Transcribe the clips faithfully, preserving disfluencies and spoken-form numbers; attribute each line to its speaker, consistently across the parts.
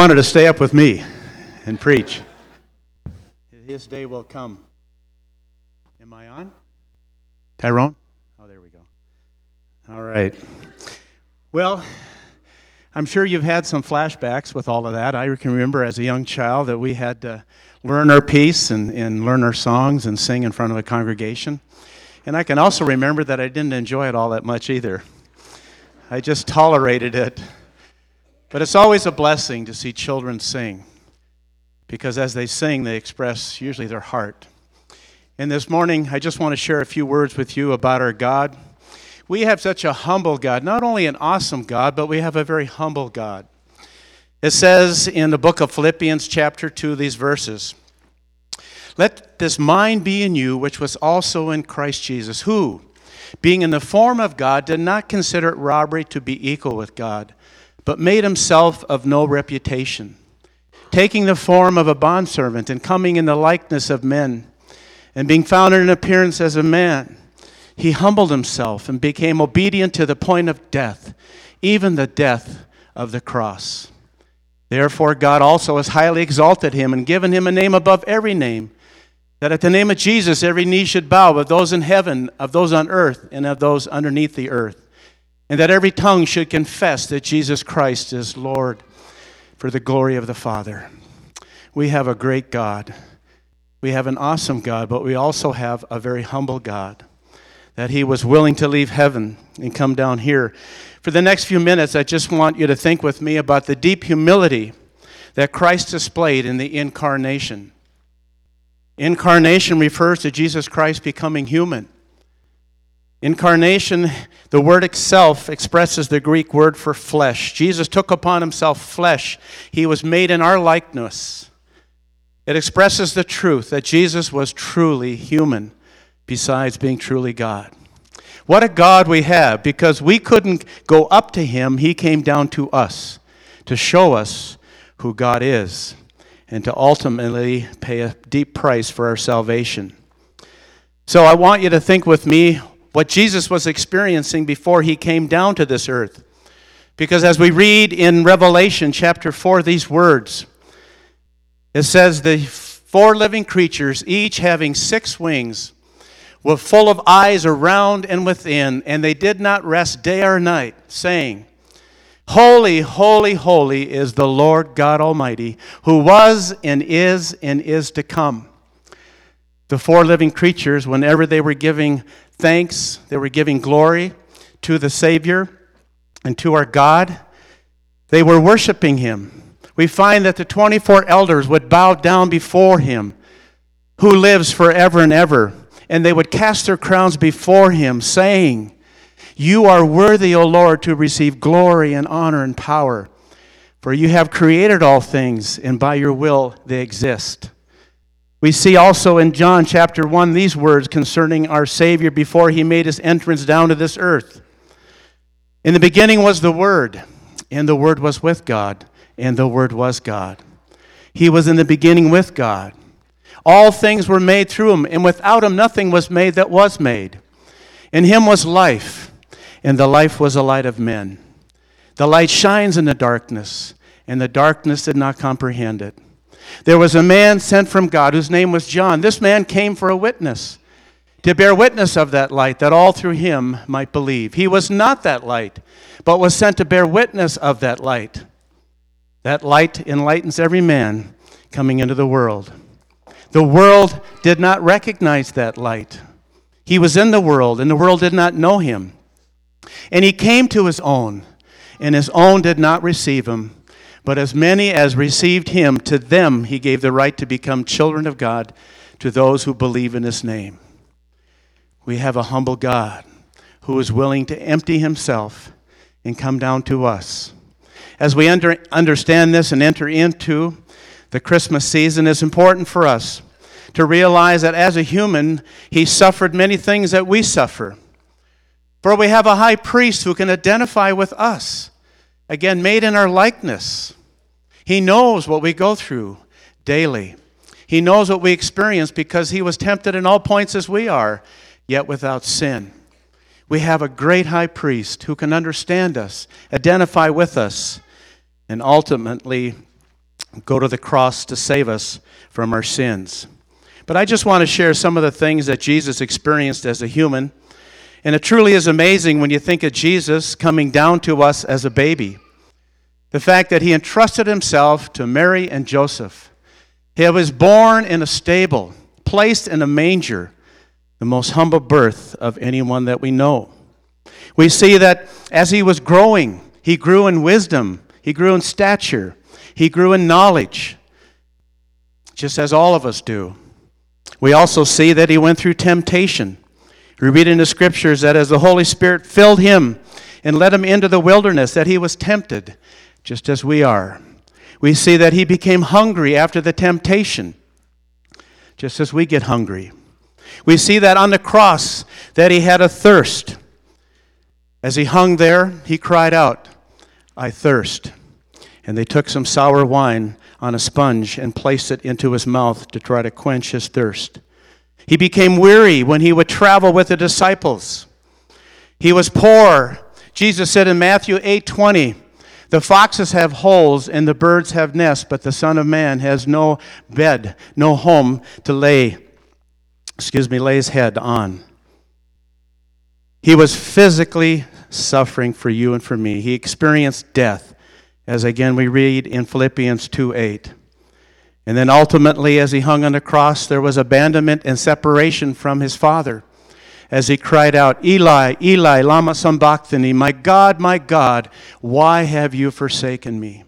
Speaker 1: wanted to stay up with me and preach. His day will come. Am I on? Tyrone? Oh, there we go. All right. Well, I'm sure you've had some flashbacks with all of that. I can remember as a young child that we had to learn our piece and, and learn our songs and sing in front of a congregation. And I can also remember that I didn't enjoy it all that much either. I just tolerated it. But it's always a blessing to see children sing, because as they sing, they express usually their heart. And this morning, I just want to share a few words with you about our God. We have such a humble God, not only an awesome God, but we have a very humble God. It says in the book of Philippians chapter two, these verses, "Let this mind be in you, which was also in Christ Jesus, who, being in the form of God, did not consider it robbery to be equal with God, but made himself of no reputation, taking the form of a bondservant and coming in the likeness of men, and being found in appearance as a man, he humbled himself and became obedient to the point of death, even the death of the cross. Therefore God also has highly exalted him and given him a name above every name, that at the name of Jesus every knee should bow, of those in heaven, of those on earth, and of those underneath the earth, and that every tongue should confess that Jesus Christ is Lord, for the glory of the Father." We have a great God. We have an awesome God, but we also have a very humble God, that he was willing to leave heaven and come down here. For the next few minutes, I just want you to think with me about the deep humility that Christ displayed in the incarnation. Incarnation refers to Jesus Christ becoming human. Incarnation, the word itself expresses the Greek word for flesh. Jesus took upon himself flesh. He was made in our likeness. It expresses the truth that Jesus was truly human, besides being truly God. What a God we have, because we couldn't go up to him. He came down to us to show us who God is and to ultimately pay a deep price for our salvation. So I want you to think with me what Jesus was experiencing before he came down to this earth. Because as we read in Revelation chapter four these words, it says, "The four living creatures, each having six wings, were full of eyes around and within, and they did not rest day or night, saying, 'Holy, holy, holy is the Lord God Almighty, who was and is and is to come.'" The four living creatures, whenever they were giving thanks, they were giving glory to the Savior and to our God, they were worshiping him. We find that the twenty-four elders would bow down before him, who lives forever and ever, and they would cast their crowns before him, saying, "You are worthy, O Lord, to receive glory and honor and power, for you have created all things, and by your will they exist." We see also in John chapter one these words concerning our Savior before he made his entrance down to this earth. "In the beginning was the Word, and the Word was with God, and the Word was God. He was in the beginning with God. All things were made through him, and without him nothing was made that was made. In him was life, and the life was the light of men. The light shines in the darkness, and the darkness did not comprehend it. There was a man sent from God whose name was John. This man came for a witness, to bear witness of that light, that all through him might believe. He was not that light, but was sent to bear witness of that light. That light enlightens every man coming into the world. The world did not recognize that light. He was in the world, and the world did not know him. And he came to his own, and his own did not receive him. But as many as received him, to them he gave the right to become children of God, to those who believe in his name." We have a humble God who is willing to empty himself and come down to us. As we under, understand this and enter into the Christmas season, it's important for us to realize that as a human, he suffered many things that we suffer. For we have a high priest who can identify with us, again, made in our likeness. He knows what we go through daily. He knows what we experience because he was tempted in all points as we are, yet without sin. We have a great high priest who can understand us, identify with us, and ultimately go to the cross to save us from our sins. But I just want to share some of the things that Jesus experienced as a human. And it truly is amazing when you think of Jesus coming down to us as a baby. The fact that he entrusted himself to Mary and Joseph. He was born in a stable, placed in a manger, the most humble birth of anyone that we know. We see that as he was growing, he grew in wisdom, he grew in stature, he grew in knowledge, just as all of us do. We also see that he went through temptation. We read in the scriptures that as the Holy Spirit filled him and led him into the wilderness, that he was tempted, just as we are. We see that he became hungry after the temptation, just as we get hungry. We see that on the cross, that he had a thirst. As he hung there, he cried out, "I thirst." And they took some sour wine on a sponge and placed it into his mouth to try to quench his thirst. He became weary when he would travel with the disciples. He was poor. Jesus said in Matthew eight twenty, "The foxes have holes and the birds have nests, but the Son of Man has no bed, no home to lay, excuse me, lay his head on." He was physically suffering for you and for me. He experienced death, as again we read in Philippians two eight. And then ultimately, as he hung on the cross, there was abandonment and separation from his Father. As he cried out, "Eli, Eli, lama sabachthani, my God, my God, why have you forsaken me?"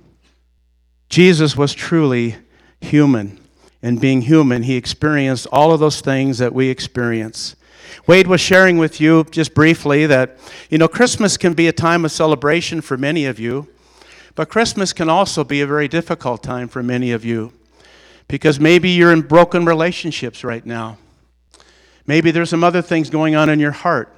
Speaker 1: Jesus was truly human. And being human, he experienced all of those things that we experience. Wade was sharing with you just briefly that, you know, Christmas can be a time of celebration for many of you, but Christmas can also be a very difficult time for many of you because maybe you're in broken relationships right now. Maybe there's some other things going on in your heart,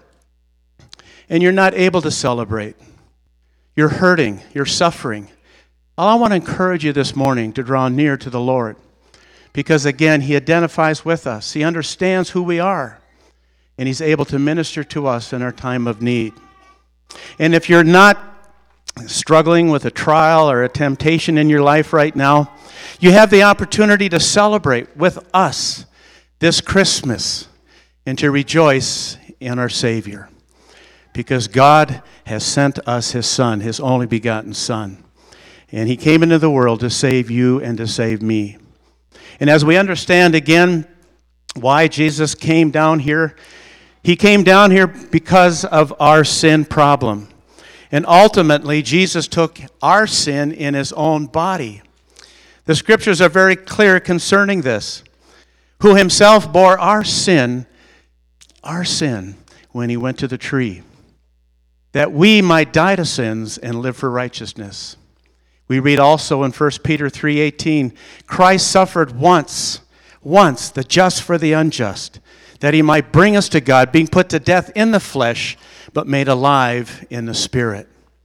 Speaker 1: and you're not able to celebrate. You're hurting. You're suffering. All I want to encourage you this morning to draw near to the Lord because, again, he identifies with us. He understands who we are, and he's able to minister to us in our time of need. And if you're not struggling with a trial or a temptation in your life right now, you have the opportunity to celebrate with us this Christmas and to rejoice in our Savior, because God has sent us his Son, his only begotten Son, and he came into the world to save you and to save me. And as we understand again why Jesus came down here, he came down here because of our sin problem. And ultimately, Jesus took our sin in his own body. The scriptures are very clear concerning this, who himself bore our sin, our sin, when he went to the tree, that we might die to sins and live for righteousness. We read also in First Peter three eighteen, Christ suffered once, once, the just for the unjust, that he might bring us to God, being put to death in the flesh, but made alive in the Spirit.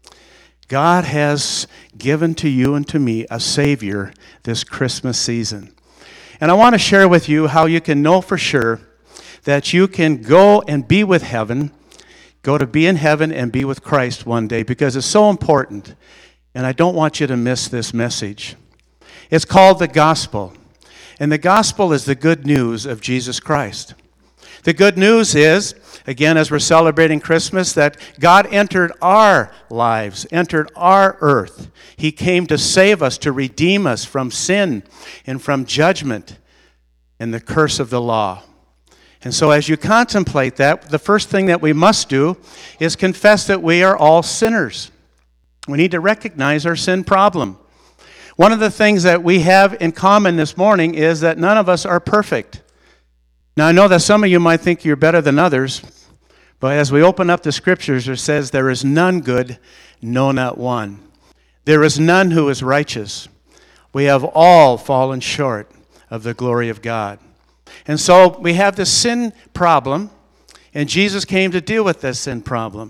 Speaker 1: God has given to you and to me a Savior this Christmas season. And I want to share with you how you can know for sure that you can go and be with heaven, go to be in heaven and be with Christ one day, because it's so important. And I don't want you to miss this message. It's called the gospel. And the gospel is the good news of Jesus Christ. The good news is, again, as we're celebrating Christmas, that God entered our lives, entered our earth. He came to save us, to redeem us from sin and from judgment and the curse of the law. And so as you contemplate that, the first thing that we must do is confess that we are all sinners. We need to recognize our sin problem. One of the things that we have in common this morning is that none of us are perfect. Now, I know that some of you might think you're better than others, but as we open up the scriptures, it says, there is none good, no, not one. There is none who is righteous. We have all fallen short of the glory of God. And so we have this sin problem, and Jesus came to deal with this sin problem.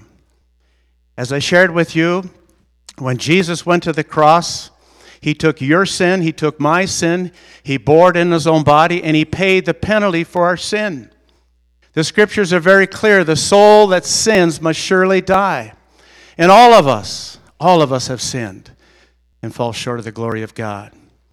Speaker 1: As I shared with you, when Jesus went to the cross, he took your sin, he took my sin, he bore it in his own body, and he paid the penalty for our sin. The scriptures are very clear. The soul that sins must surely die. And all of us, all of us have sinned and fall short of the glory of God.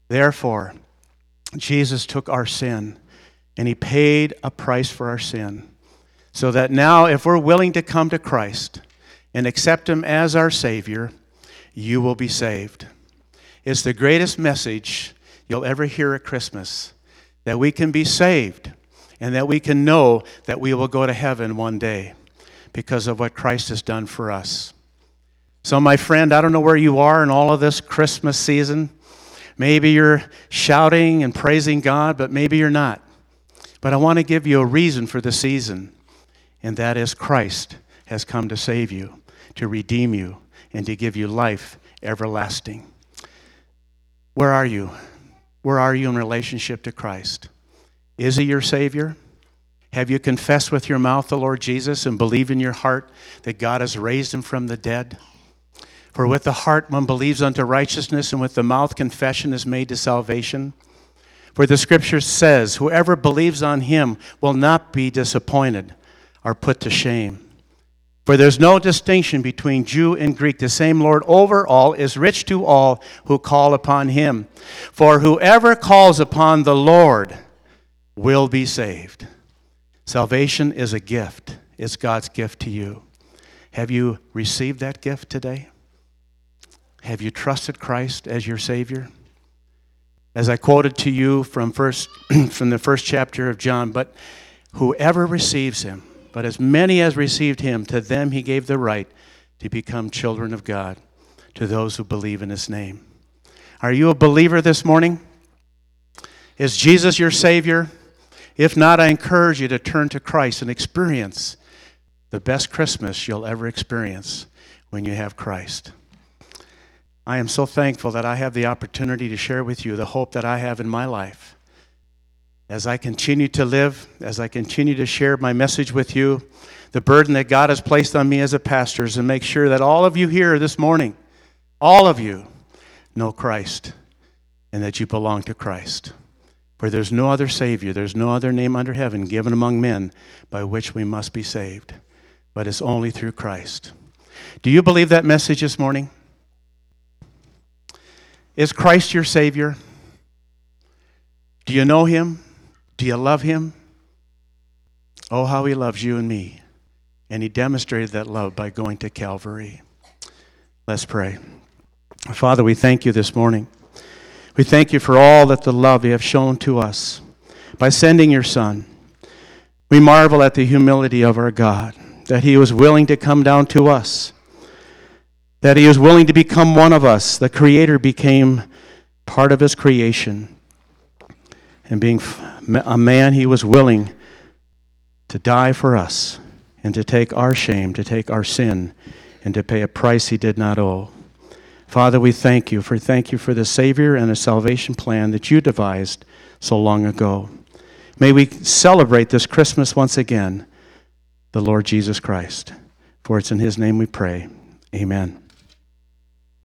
Speaker 1: Therefore, Jesus took our sin, and he paid a price for our sin, so that now if we're willing to come to Christ and accept him as our Savior, you will be saved. It's the greatest message you'll ever hear at Christmas, that we can be saved and that we can know that we will go to heaven one day because of what Christ has done for us. So, my friend, I don't know where you are in all of this Christmas season. Maybe you're shouting and praising God, but maybe you're not. But I want to give you a reason for the season, and that is Christ has come to save you, to redeem you, and to give you life everlasting. Where are you? Where are you in relationship to Christ? Is he your Savior? Have you confessed with your mouth the Lord Jesus and believe in your heart that God has raised him from the dead? For with the heart one believes unto righteousness, and with the mouth confession is made to salvation. For the scripture says, whoever believes on him will not be disappointed or put to shame. For there's no distinction between Jew and Greek. The same Lord over all is rich to all who call upon him. For whoever calls upon the Lord will be saved. Salvation is a gift. It's God's gift to you. Have you received that gift today? Have you trusted Christ as your Savior? As I quoted to you from first from the first chapter of John, but whoever receives him, but as many as received him, to them he gave the right to become children of God, to those who believe in his name. Are you a believer this morning? Is Jesus your Savior? If not, I encourage you to turn to Christ and experience the best Christmas you'll ever experience when you have Christ. I am so thankful that I have the opportunity to share with you the hope that I have in my life. As I continue to live, as I continue to share my message with you, the burden that God has placed on me as a pastor is to make sure that all of you here this morning, all of you, know Christ and that you belong to Christ. For there's no other Savior, there's no other name under heaven given among men by which we must be saved, but it's only through Christ. Do you believe that message this morning? Is Christ your Savior? Do you know him? Do you love him? Oh, how he loves you and me. And he demonstrated that love by going to Calvary. Let's pray. Father, we thank you this morning. We thank you for all that the love you have shown to us by sending your Son. We marvel at the humility of our God, that he was willing to come down to us, that he was willing to become one of us. The Creator became part of his creation. And being a man, he was willing to die for us and to take our shame, to take our sin, and to pay a price he did not owe. Father, we thank you for thank you for the Savior and the salvation plan that you devised so long ago. May we celebrate this Christmas once again, the Lord Jesus Christ. For it's in his name we pray. Amen.